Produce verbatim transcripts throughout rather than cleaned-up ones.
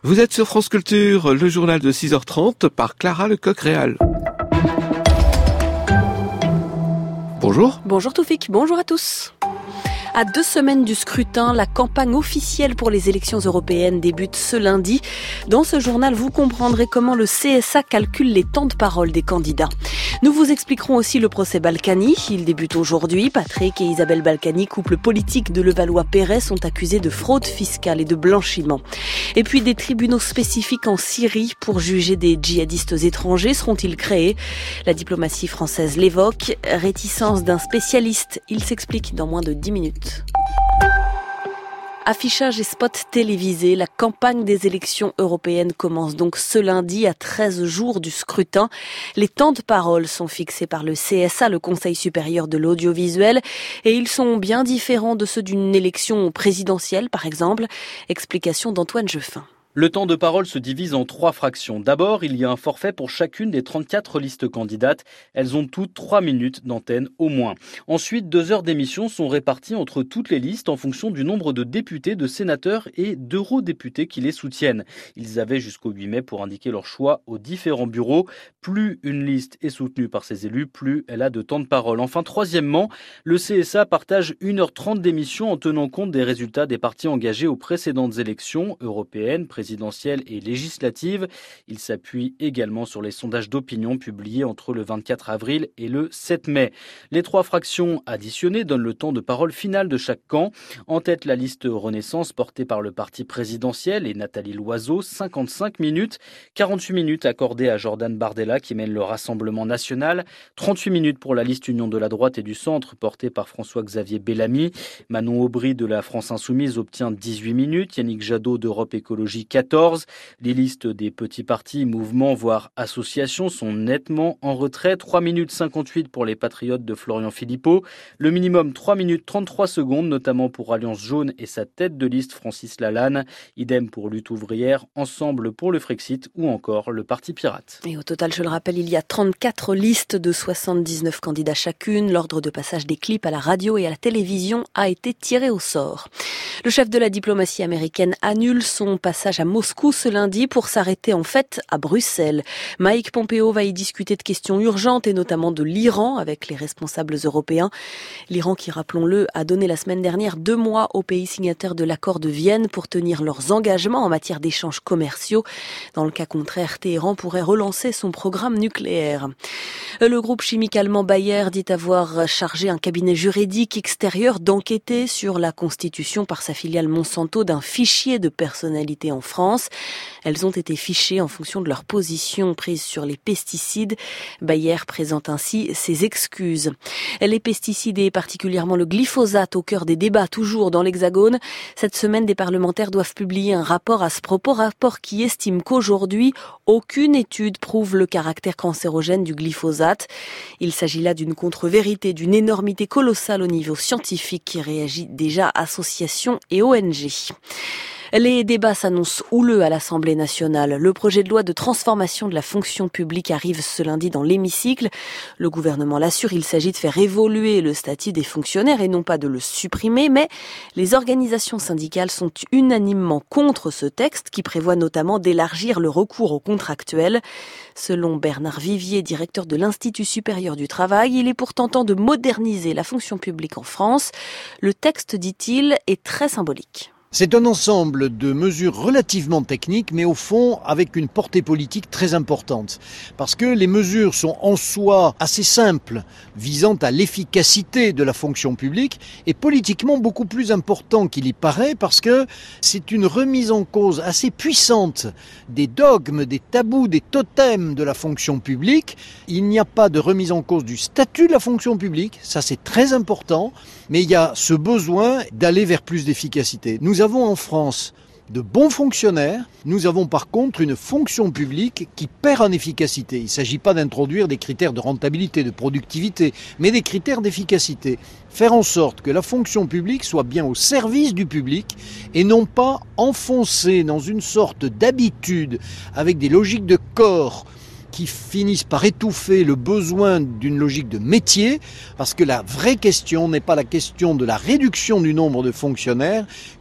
Vous êtes sur France Culture, le journal de six heures trente par Clara Lecoq-Réal. Bonjour. Bonjour Toufik, bonjour à tous. À deux semaines du scrutin, la campagne officielle pour les élections européennes débute ce lundi. Dans ce journal, vous comprendrez comment le C S A calcule les temps de parole des candidats. Nous vous expliquerons aussi le procès Balkany. Il débute aujourd'hui. Patrick et Isabelle Balkany, couple politique de Levallois-Perret, sont accusés de fraude fiscale et de blanchiment. Et puis des tribunaux spécifiques en Syrie pour juger des djihadistes étrangers seront-ils créés? La diplomatie française l'évoque. Réticence d'un spécialiste. Il s'explique dans moins de dix minutes. Affichage et spots télévisés, la campagne des élections européennes commence donc ce lundi à treize jours du scrutin. Les temps de parole sont fixés par le C S A, le Conseil supérieur de l'audiovisuel, et ils sont bien différents de ceux d'une élection présidentielle par exemple. Explication d'Antoine Jeffin. Le temps de parole se divise en trois fractions. D'abord, il y a un forfait pour chacune des trente-quatre listes candidates. Elles ont toutes trois minutes d'antenne au moins. Ensuite, deux heures d'émission sont réparties entre toutes les listes en fonction du nombre de députés, de sénateurs et d'eurodéputés qui les soutiennent. Ils avaient jusqu'au huit mai pour indiquer leur choix aux différents bureaux. Plus une liste est soutenue par ses élus, plus elle a de temps de parole. Enfin, troisièmement, le C S A partage une heure trente d'émission en tenant compte des résultats des partis engagés aux précédentes élections européennes, présidentielles et législatives. Il s'appuie également sur les sondages d'opinion publiés entre le vingt-quatre avril et le sept mai. Les trois fractions additionnées donnent le temps de parole final de chaque camp. En tête, la liste Renaissance portée par le parti présidentiel et Nathalie Loiseau, cinquante-cinq minutes. quarante-huit minutes accordées à Jordan Bardella qui mène le Rassemblement national. trente-huit minutes pour la liste Union de la droite et du centre portée par François-Xavier Bellamy. Manon Aubry de la France Insoumise obtient dix-huit minutes. Yannick Jadot d'Europe Écologie quatorze. Les listes des petits partis, mouvements, voire associations sont nettement en retrait. trois minutes cinquante-huit pour les Patriotes de Florian Philippot. Le minimum trois minutes trente-trois secondes, notamment pour Alliance Jaune et sa tête de liste Francis Lalanne. Idem pour Lutte ouvrière, Ensemble pour le Frexit ou encore le Parti Pirate. Et au total, je le rappelle, il y a trente-quatre listes de soixante-dix-neuf candidats chacune. L'ordre de passage des clips à la radio et à la télévision a été tiré au sort. Le chef de la diplomatie américaine annule son passage à Moscou ce lundi pour s'arrêter en fait à Bruxelles. Mike Pompeo va y discuter de questions urgentes et notamment de l'Iran avec les responsables européens. L'Iran qui, rappelons-le, a donné la semaine dernière deux mois aux pays signataires de l'accord de Vienne pour tenir leurs engagements en matière d'échanges commerciaux. Dans le cas contraire, Téhéran pourrait relancer son programme nucléaire. Le groupe chimique allemand Bayer dit avoir chargé un cabinet juridique extérieur d'enquêter sur la constitution par sa filiale Monsanto d'un fichier de personnalités en France. Elles ont été fichées en fonction de leur position prise sur les pesticides. Bayer présente ainsi ses excuses. Les pesticides et particulièrement le glyphosate au cœur des débats toujours dans l'Hexagone. Cette semaine, des parlementaires doivent publier un rapport à ce propos, rapport qui estime qu'aujourd'hui, aucune étude prouve le caractère cancérogène du glyphosate. Il s'agit là d'une contre-vérité, d'une énormité colossale au niveau scientifique qui réagit déjà associations et O N G. Les débats s'annoncent houleux à l'Assemblée nationale. Le projet de loi de transformation de la fonction publique arrive ce lundi dans l'hémicycle. Le gouvernement l'assure, il s'agit de faire évoluer le statut des fonctionnaires et non pas de le supprimer, mais les organisations syndicales sont unanimement contre ce texte qui prévoit notamment d'élargir le recours aux contractuels. Selon Bernard Vivier, directeur de l'Institut supérieur du travail, il est pourtant temps de moderniser la fonction publique en France. Le texte, dit-il, est très symbolique. C'est un ensemble de mesures relativement techniques, mais au fond avec une portée politique très importante. Parce que les mesures sont en soi assez simples, visant à l'efficacité de la fonction publique, et politiquement beaucoup plus important qu'il y paraît, parce que c'est une remise en cause assez puissante des dogmes, des tabous, des totems de la fonction publique. Il n'y a pas de remise en cause du statut de la fonction publique, ça c'est très important, mais il y a ce besoin d'aller vers plus d'efficacité. Nous avons en France de bons fonctionnaires, nous avons par contre une fonction publique qui perd en efficacité. Il ne s'agit pas d'introduire des critères de rentabilité, de productivité, mais des critères d'efficacité. Faire en sorte que la fonction publique soit bien au service du public et non pas enfoncée dans une sorte d'habitude avec des logiques de corps qui finissent par étouffer le besoin d'une logique de métier, parce que la vraie question n'est pas la question de la réduction du nombre de fonctionnaires,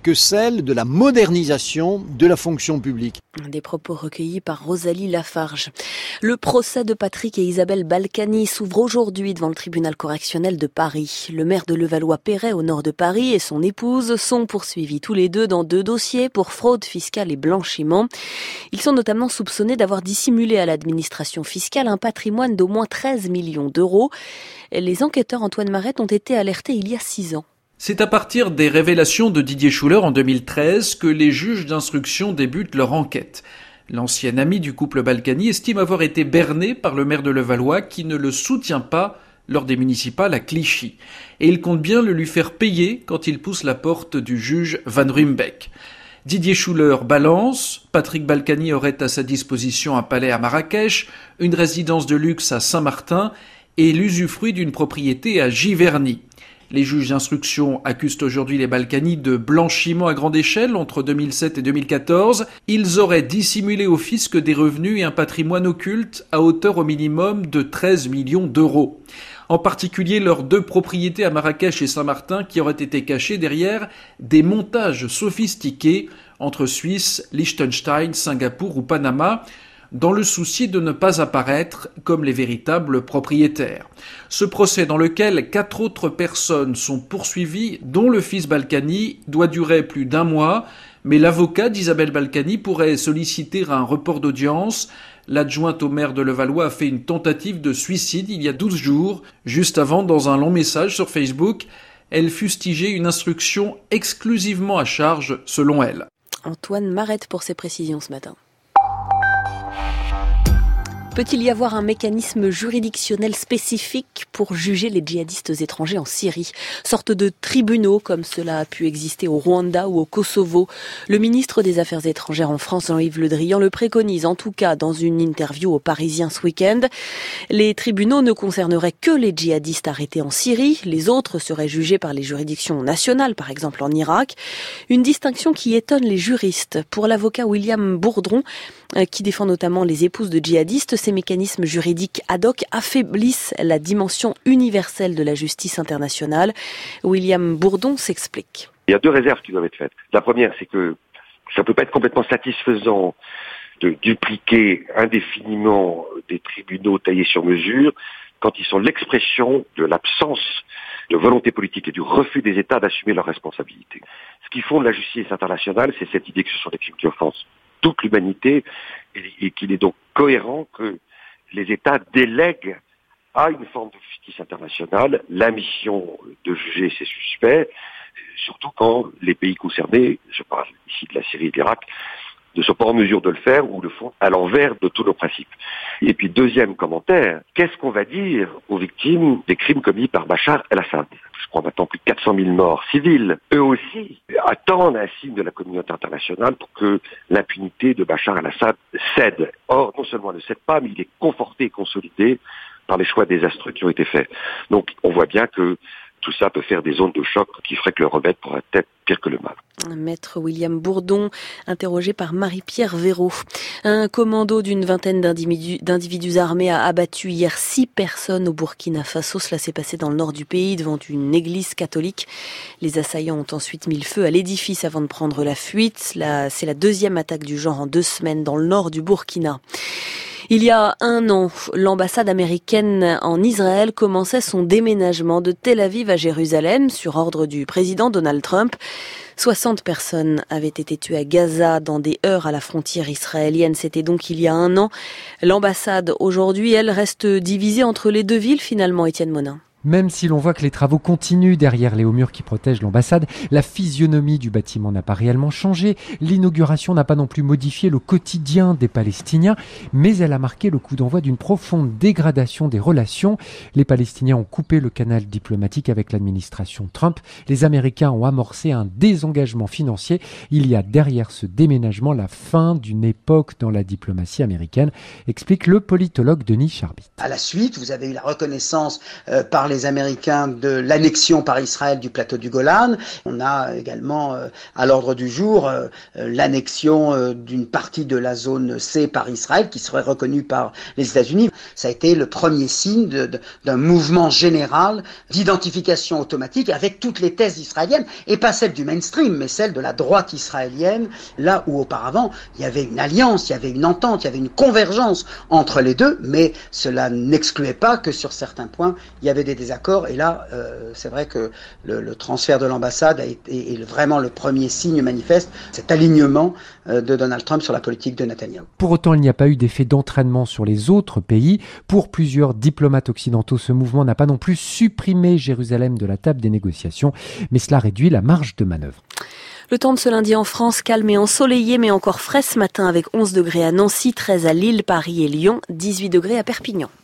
que celle de la modernisation de la fonction publique. Des propos recueillis par Rosalie Lafarge. Le procès de Patrick et Isabelle Balkany s'ouvre aujourd'hui devant le tribunal correctionnel de Paris. Le maire de Levallois-Perret, au nord de Paris, et son épouse sont poursuivis tous les deux dans deux dossiers pour fraude fiscale et blanchiment. Ils sont notamment soupçonnés d'avoir dissimulé à l'administration fiscale un patrimoine d'au moins treize millions d'euros. Les enquêteurs Antoine Marette ont été alertés il y a six ans. C'est à partir des révélations de Didier Schuller en deux mille treize que les juges d'instruction débutent leur enquête. L'ancien ami du couple Balkany estime avoir été berné par le maire de Levallois qui ne le soutient pas lors des municipales à Clichy. Et il compte bien le lui faire payer quand il pousse la porte du juge Van Ruymbeck. Didier Schuller balance, Patrick Balkany aurait à sa disposition un palais à Marrakech, une résidence de luxe à Saint-Martin et l'usufruit d'une propriété à Giverny. Les juges d'instruction accusent aujourd'hui les Balkany de blanchiment à grande échelle entre deux mille sept et deux mille quatorze. Ils auraient dissimulé au fisc des revenus et un patrimoine occulte à hauteur au minimum de treize millions d'euros. En particulier leurs deux propriétés à Marrakech et Saint-Martin qui auraient été cachées derrière des montages sophistiqués entre Suisse, Liechtenstein, Singapour ou Panama, dans le souci de ne pas apparaître comme les véritables propriétaires. Ce procès dans lequel quatre autres personnes sont poursuivies, dont le fils Balkany, doit durer plus d'un mois, mais l'avocat d'Isabelle Balkany pourrait solliciter un report d'audience. L'adjointe au maire de Levallois a fait une tentative de suicide il y a douze jours. Juste avant, dans un long message sur Facebook, elle fustigeait une instruction exclusivement à charge, selon elle. Antoine Marette pour ses précisions ce matin. Peut-il y avoir un mécanisme juridictionnel spécifique pour juger les djihadistes étrangers en Syrie ? Sorte de tribunaux comme cela a pu exister au Rwanda ou au Kosovo. Le ministre des Affaires étrangères en France, Jean-Yves Le Drian, le préconise en tout cas dans une interview aux Parisiens ce week-end. Les tribunaux ne concerneraient que les djihadistes arrêtés en Syrie. Les autres seraient jugés par les juridictions nationales, par exemple en Irak. Une distinction qui étonne les juristes. Pour l'avocat William Bourdron, qui défend notamment les épouses de djihadistes, ces mécanismes juridiques ad hoc affaiblissent la dimension universelle de la justice internationale. William Bourdon s'explique. Il y a deux réserves qui doivent être faites. La première, c'est que ça ne peut pas être complètement satisfaisant de dupliquer indéfiniment des tribunaux taillés sur mesure quand ils sont l'expression de l'absence de volonté politique et du refus des États d'assumer leurs responsabilités. Ce qui fonde la justice internationale, c'est cette idée que ce sont des crimes qui offensent toute l'humanité et, et qu'il est donc cohérent que les États délèguent à une forme de justice internationale la mission de juger ces suspects, surtout quand les pays concernés, je parle ici de la Syrie et de l'Irak, ne sont pas en mesure de le faire ou le font à l'envers de tous nos principes. Et puis deuxième commentaire, qu'est-ce qu'on va dire aux victimes des crimes commis par Bachar el-Assad ? Je crois maintenant plus de quatre cent mille morts civils. Eux aussi attendent un signe de la communauté internationale pour que l'impunité de Bachar el-Assad cède. Or, non seulement elle ne cède pas, mais il est conforté et consolidé par les choix désastreux qui ont été faits. Donc on voit bien que tout ça peut faire des zones de choc qui feraient que le remède pourrait être pire que le mal. Maître William Bourdon, interrogé par Marie-Pierre Véraud. Un commando d'une vingtaine d'individus, d'individus armés a abattu hier six personnes au Burkina Faso. Cela s'est passé dans le nord du pays, devant une église catholique. Les assaillants ont ensuite mis le feu à l'édifice avant de prendre la fuite. Là, c'est la deuxième attaque du genre en deux semaines dans le nord du Burkina. Il y a un an, l'ambassade américaine en Israël commençait son déménagement de Tel Aviv à Jérusalem sur ordre du président Donald Trump. soixante personnes avaient été tuées à Gaza dans des heurts à la frontière israélienne. C'était donc il y a un an. L'ambassade, aujourd'hui, elle reste divisée entre les deux villes finalement, Étienne Monin. Même si l'on voit que les travaux continuent derrière les hauts murs qui protègent l'ambassade, la physionomie du bâtiment n'a pas réellement changé. L'inauguration n'a pas non plus modifié le quotidien des Palestiniens, mais elle a marqué le coup d'envoi d'une profonde dégradation des relations. Les Palestiniens ont coupé le canal diplomatique avec l'administration Trump. Les Américains ont amorcé un désengagement financier. Il y a derrière ce déménagement la fin d'une époque dans la diplomatie américaine, explique le politologue Denis Charbit. À la suite, vous avez eu la reconnaissance euh, par les les Américains de l'annexion par Israël du plateau du Golan. On a également euh, à l'ordre du jour euh, l'annexion euh, d'une partie de la zone C par Israël qui serait reconnue par les États-Unis. Ça a été le premier signe de, de, d'un mouvement général d'identification automatique avec toutes les thèses israéliennes, et pas celles du mainstream, mais celles de la droite israélienne, là où auparavant il y avait une alliance, il y avait une entente, il y avait une convergence entre les deux, mais cela n'excluait pas que sur certains points il y avait des désaccords, et là euh, c'est vrai que le, le transfert de l'ambassade a été, est vraiment le premier signe manifeste, cet alignement euh, de Donald Trump sur la politique de Netanyahou. Pour autant, il n'y a pas eu d'effet d'entraînement sur les autres pays. Pour plusieurs diplomates occidentaux, ce mouvement n'a pas non plus supprimé Jérusalem de la table des négociations, mais cela réduit la marge de manœuvre. Le temps de ce lundi en France, calme et ensoleillé, mais encore frais ce matin avec onze degrés à Nancy, treize à Lille, Paris et Lyon, dix-huit degrés à Perpignan.